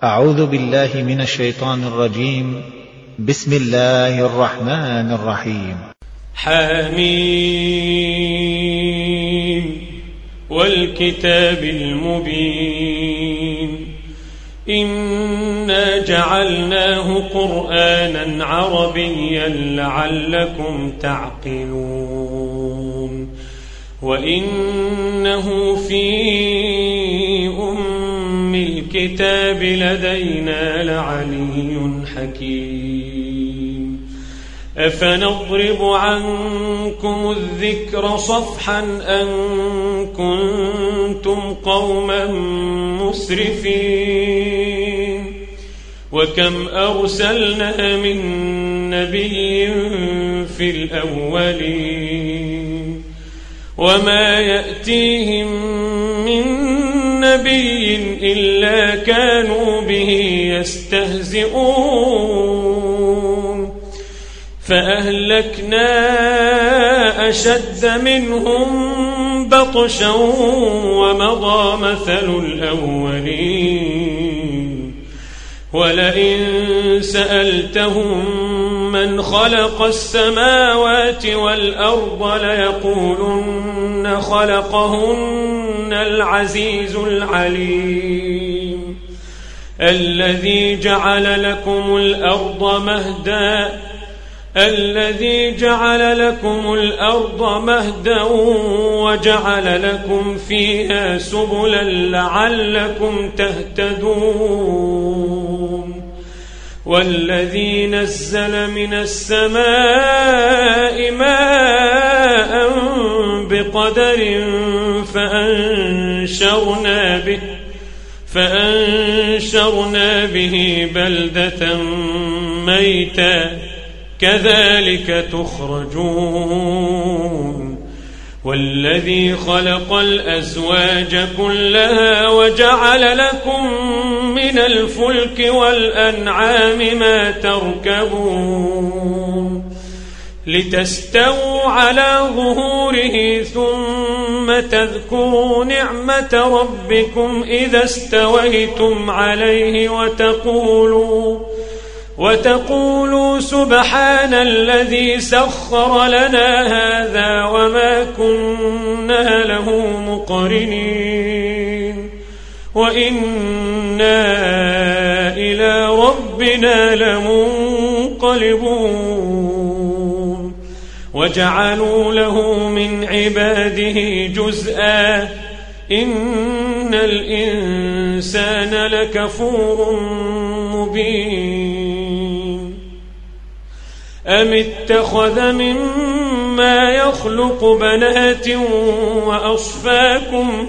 أعوذ بالله من الشيطان الرجيم. بسم الله الرحمن الرحيم. حميم والكتاب المبين إنا جعلناه قرآنا عربيا لعلكم تعقلون وإنه في الكتاب لدينا لعلي حكيم أفنضرب عنكم الذكر صفحا أن كنتم قوما مسرفين وكم أرسلنا من نبي في الأولين وما يأتيهم من نبي إلا كانوا به يستهزئون فأهلكنا أشد منهم بطشا ومضى مثل الأولين ولئن سألتهم من خلق السماوات والأرض ليقولن خلقهن العزيز العليم الذي جعل لكم الأرض مهدا وجعل لكم فيها سبلا لعلكم تهتدون والذي نزل من السماء ماء بقدر فأنشرنا به بلدة ميتا كذلك تخرجون والذي خلق الأزواج كلها وجعل لكم من الفلك والأنعام ما تركبون لتستووا على ظهوره ثم تذكروا نعمة ربكم إذا استويتم عليه وتقولوا سبحان الذي سخر لنا هذا وما كنا له مقرنين وإنا إلى ربنا لمنقلبون وجعلوا له من عباده جزءا إن الإنسان لكفور مبين أم اتخذ مما يخلق بنات وأصفاكم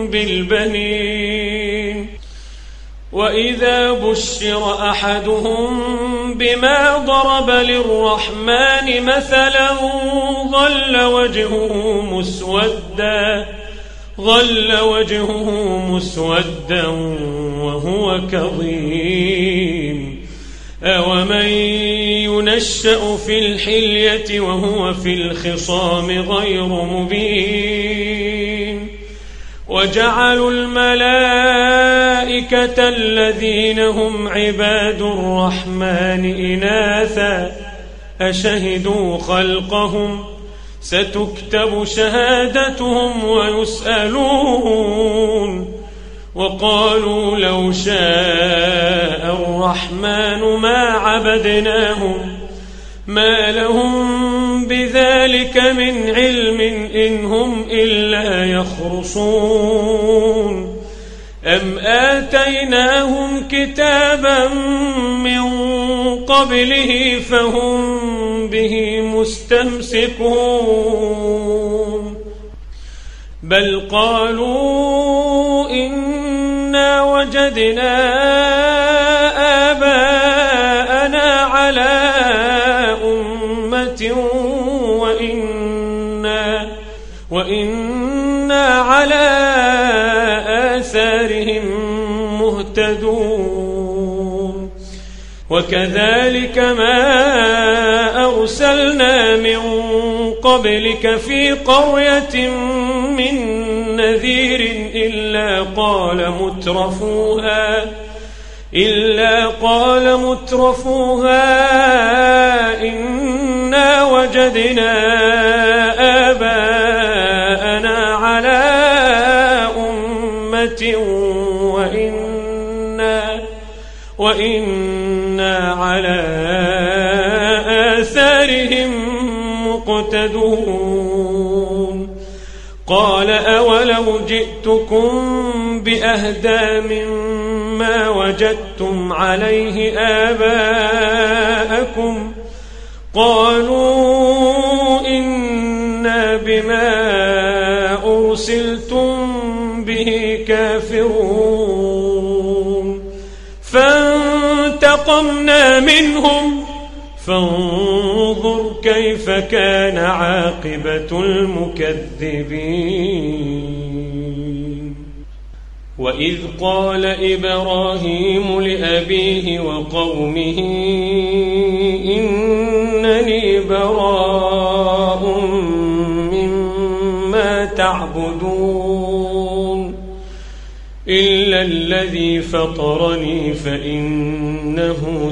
بالبنين وإذا بشر أحدهم بما ضرب للرحمن مثلا ظل وجهه مسودا وهو كظيم أومن ينشأ في الحلية وهو في الخصام غير مبين وجعلوا الملائكة الذين هم عباد الرحمن إناثا أشهدوا خلقهم ستكتب شهادتهم ويسألون وقالوا لو شاء الرحمن ما عبدناهم ما لهم بذلك من علم إن هم إلا يخرصون أم آتيناهم كتابا من قبله فهم به مستمسكون بل قالوا إنا وجدنا آباءنا على أمة وإنا على آثارهم مهتدون وكذلك ما أرسلنا من قبلك في قرية من نذير إلا إلا قال مترفوها إنا وجدنا آباءنا على أمة وإنا على آثارهم مقتدون قال أولو جئتكم بأهدى مما وجدتم عليه آباءكم قالوا إنا بما أرسلتم به كافرون فانتقمنا منهم فانظر كيف كان عاقبة المكذبين وإذ قال إبراهيم لأبيه وقومه إنني براء مما تعبدون إلا الذي فطرني فإنه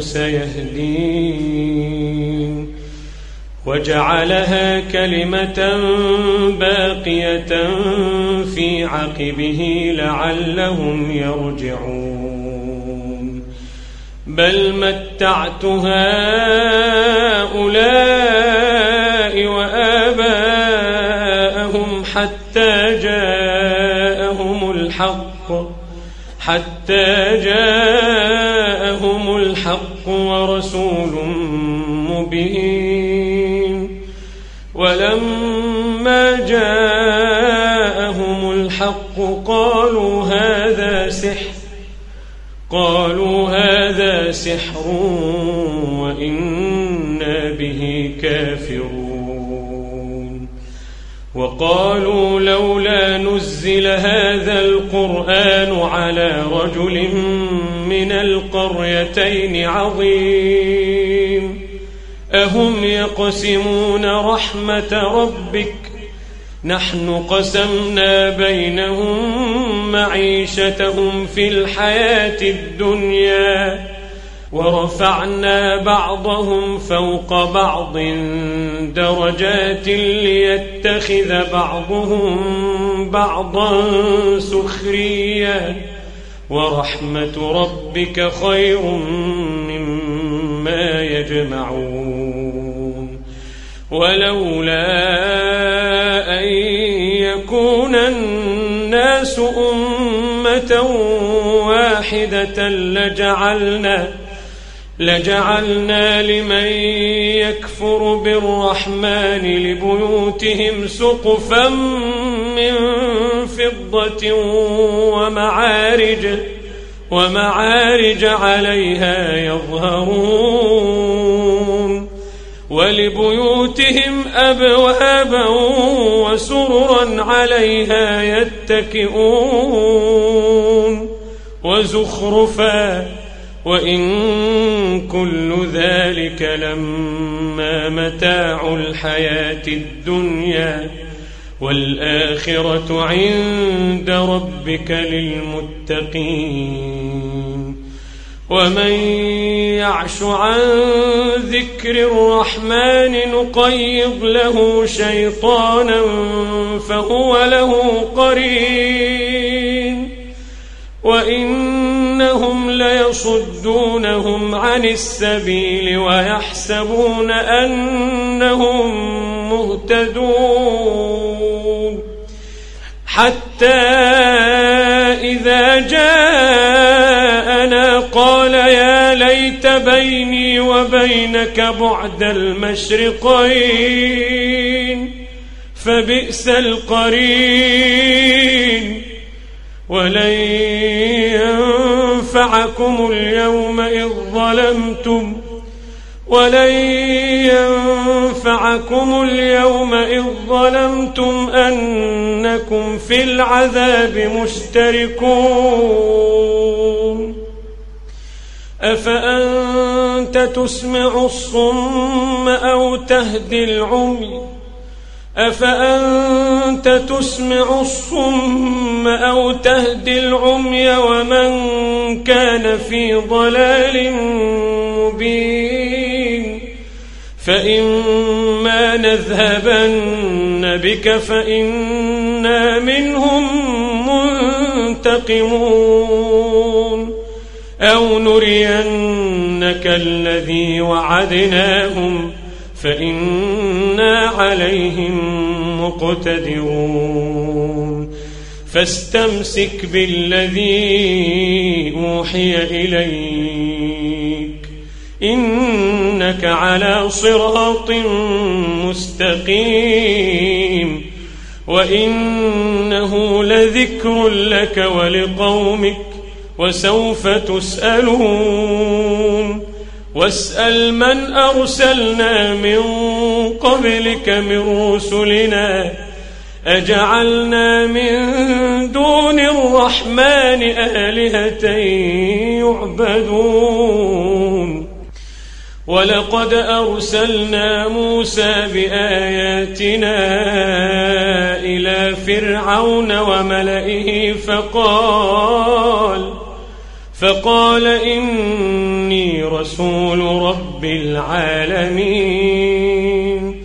سيهدين وجعلها كلمة باقية في عقبه لعلهم يرجعون بل متعت هؤلاء وآباءهم حتى جاءهم الحق ورسول مبين ولما جاءهم الحق قالوا هذا سحر وإنا به كافرون وقالوا لولا نزل هذا القرآن على رجل من القريتين عظيم أهم يقسمون رحمة ربك نحن قسمنا بينهم معيشتهم في الحياة الدنيا ورفعنا بعضهم فوق بعض درجات ليتخذ بعضهم بعضا سخريا ورحمة ربك خير مما يجمعون ولولا أن يكون الناس أمة واحدة لجعلنا لمن يكفر بالرحمن لبيوتهم سقفا من فضة ومعارج عليها يظهرون ولبيوتهم أبوابا وسررا عليها يتكئون وزخرفا وإن كل ذلك لما متاع الحياة الدنيا والآخرة عند ربك للمتقين ومن يعش عن ذكر الرحمن نقيض له شيطانا فهو له قرين وإنهم ليصدونهم عن السبيل ويحسبون أنهم مهتدون حتى إذا جاءنا قال يا ليت بيني وبينك بعد المشرقين فبئس القرين ولن ينفعكم اليوم إذ ظلمتم أنكم في العذاب مشتركون أفأنت تسمع الصم أو تهدي العمي أفأنت تسمع الصم أو تهدي العمي ومن كان في ضلال مبين فإما نذهبن بك فإنا منهم منتقمون أو نرينك الذي وعدناهم فإنا عليهم مقتدرون فاستمسك بالذي أوحي إليك إنك على صراط مستقيم وإنه لذكر لك ولقومك وسوف تسألون واسأل من أرسلنا من قبلك من رسلنا أجعلنا من دون الرحمن آلهة يعبدون ولقد أرسلنا موسى بآياتنا إلى فرعون وملئه فقال إني رسول رب العالمين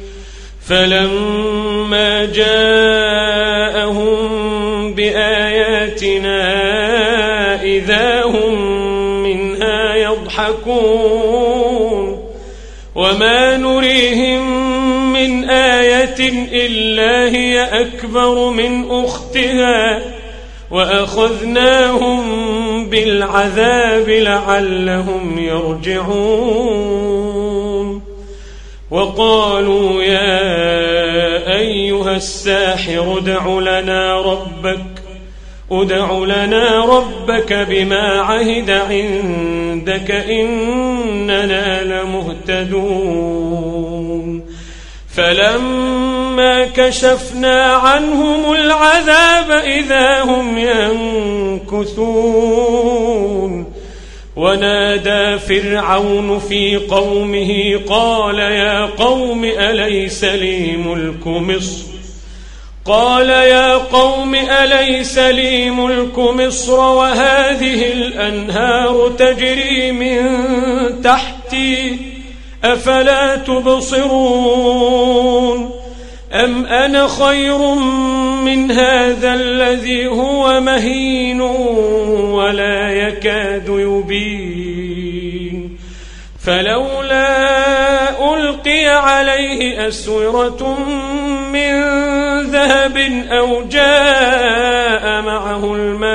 فلما جاءهم بآياتنا إذا هم منها يضحكون وما نريهم من آية إلا هي أكبر من أختها وأخذناهم بالعذاب لعلهم يرجعون وقالوا يا أيها الساحر ادع لنا ربك بما عهد عندك إننا لمهتدون فلما كشفنا عنهم العذاب إذا هم ينكثون ونادى فرعون في قومه قال يا قوم أليس لي ملك مصر وهذه الأنهار تجري من تحتي أفلا تبصرون أم أنا خير من هذا الذي هو مهين ولا يكاد يبين فلولا ألقي عليه أسورة من ذهب أو جاء معه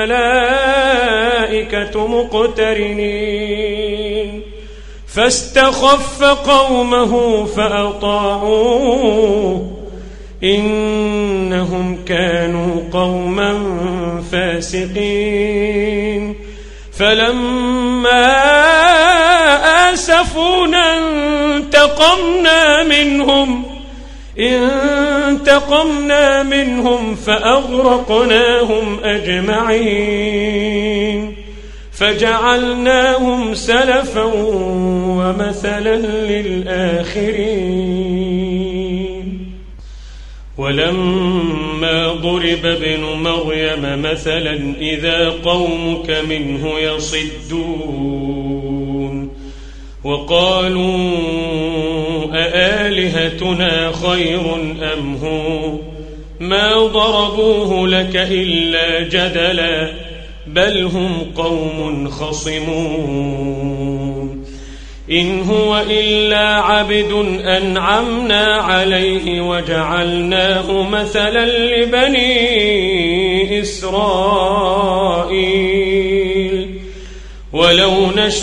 الملائكة مقترنين فاستخف قومه فأطاعوه إنهم كانوا قوما فاسقين فلما آسفونا انتقمنا منهم فأغرقناهم أجمعين فجعلناهم سلفا ومثلا للآخرين ولما ضرب ابن مريم مثلا إذا قومك منه يصدون وقالوا أآلهتنا خير أم هو ما ضربوه لك إلا جدلا بل هم قوم خصمون إن هو إلا عبد أنعمنا عليه وجعلناه مثلا لبني إسرائيل ولو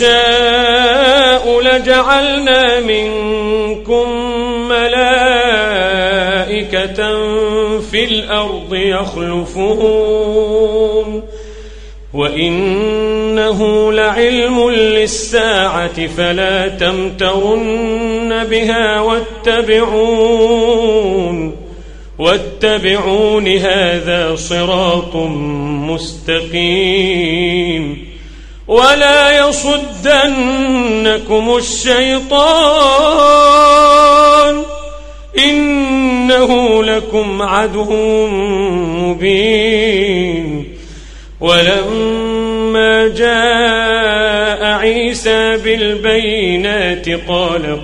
نشاء لجعلنا منكم ملائكة في الأرض يخلفون وإنه لعلم للساعة فلا تمترن بها واتبعون هذا صراط مستقيم ولا يصدنكم الشيطان إنه إنه لكم عدو مبين. ولما جاء عيسى بالبينات قال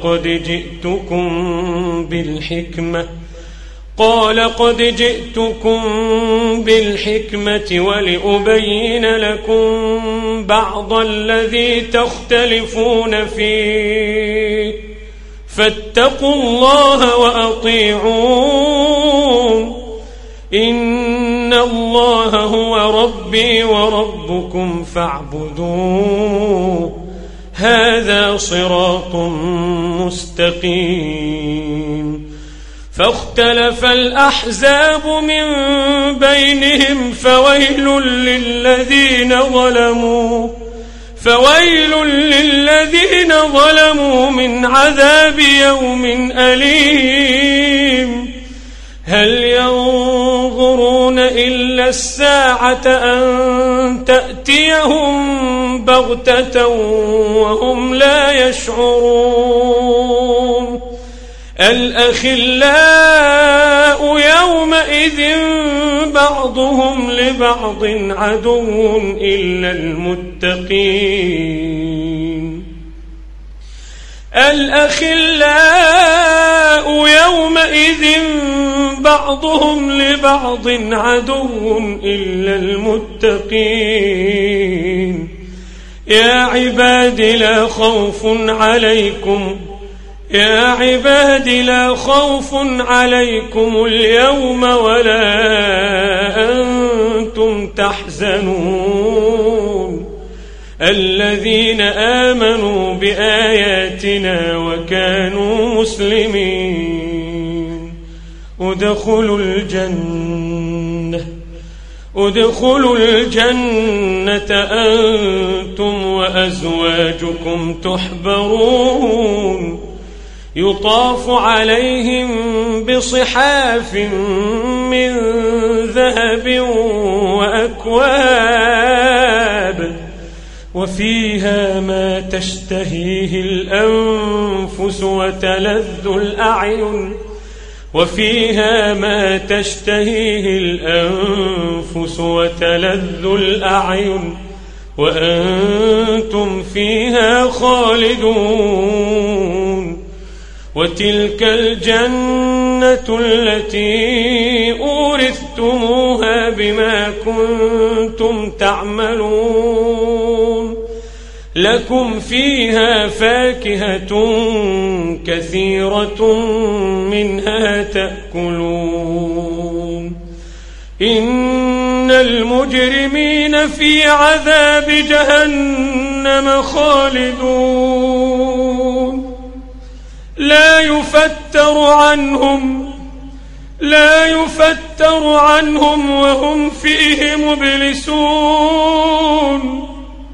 قد جئتكم بالحكمة ولأبين لكم بعض الذي تختلفون فيه فاتقوا الله وأطيعون. إن الله هو ربي وربكم فاعبدوه هذا صراط مستقيم. فاختلف الأحزاب من بينهم فويل للذين ظلموا من عذاب يوم أليم. هل ينظرون إلا الساعة أن تأتيهم بغتة وهم لا يشعرون. الأخلاء يومئذ بعضهم لبعض عدو إلا المتقين. الأخلاء يومئذ بعضهم لبعض عدو إلا المتقين. يا عباد لا خوف عليكم اليوم ولا أنتم تحزنون. الذين آمنوا بآياتنا وكانوا مسلمين ادخلوا الجنة أنتم وأزواجكم تحبرون. يطاف عليهم بصحاف من ذهب وأكواب وفيها ما تشتهيه الأنفس وتلذ الأعين وأنتم فيها خالدون. وتلك الجنة التي أورثتموها بما كنتم تعملون. لكم فيها فاكهة كثيرة منها تأكلون. إن المجرمين في عذاب جهنم خالدون. لا يفتر عنهم وهم فيه مبلسون.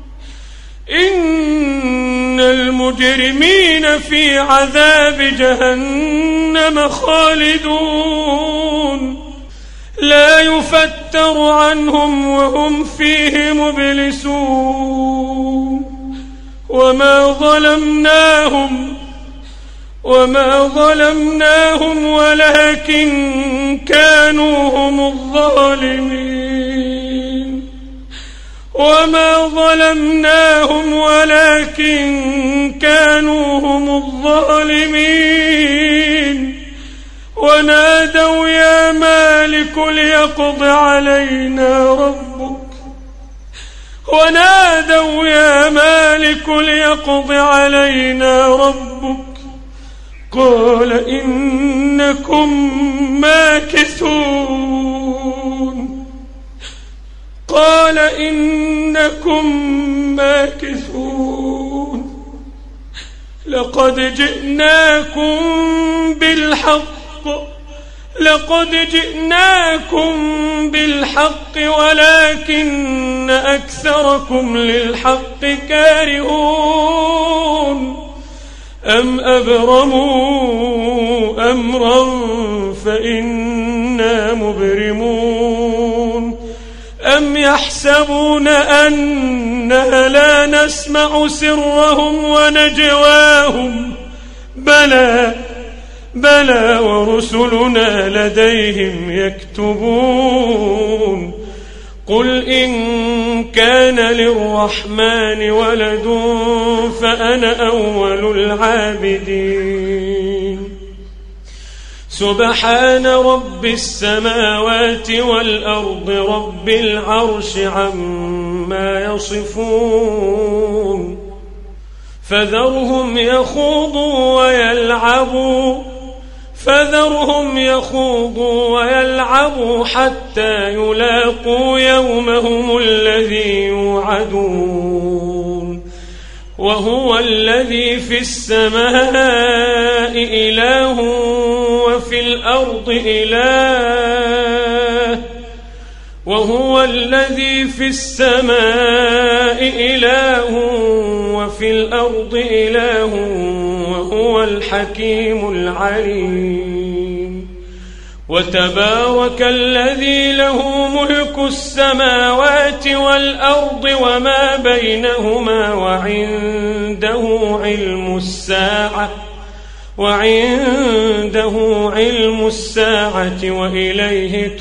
إن المجرمين في عذاب جهنم خالدون. لا يفتر عنهم وهم فيه مبلسون. وما ظلمناهم ولكن كانوا هم الظالمين. ونادوا يا مالك ليقض علينا ربك قال إنكم ماكثون. لقد جئناكم بالحق ولكن أكثركم للحق كارهون. أم أبرموا أمرا فإنا مبرمون. أم يحسبون أننا لا نسمع سرهم ونجواهم بلى ورسلنا لديهم يكتبون قل إن كان للرحمن ولد فأنا أول العابدين سبحان رب السماوات والأرض رب العرش عما يصفون فذرهم يخوضوا ويلعبوا حتى يلاقوا يومهم الذي يوعدون وهو الذي في السماء إله وفي الأرض إله وهو الذي في السماء إله وفي الأرض إله وهو الحكيم العليم وتبارك الذي له ملك السماوات والأرض وما بينهما وعنده علم الساعة وإليه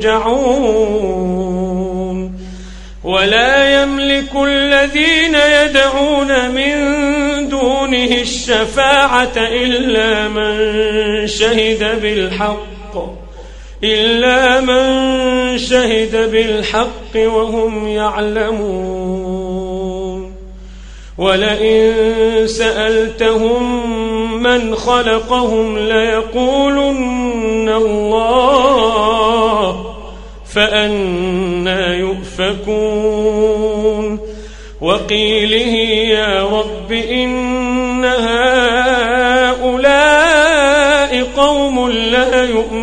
ترجعون ولا يملك الذين يدعون من دونه الشفاعة إلا من شهد بالحق وهم يعلمون ولئن سألتهم من خلقهم ليقولن الله فأنى يؤفكون وقيله يا رب إن هؤلاء قوم لا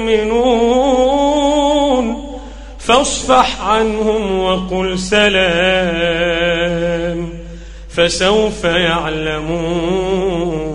يؤمنون فاصفح عنهم وقل سلام فسوف يعلمون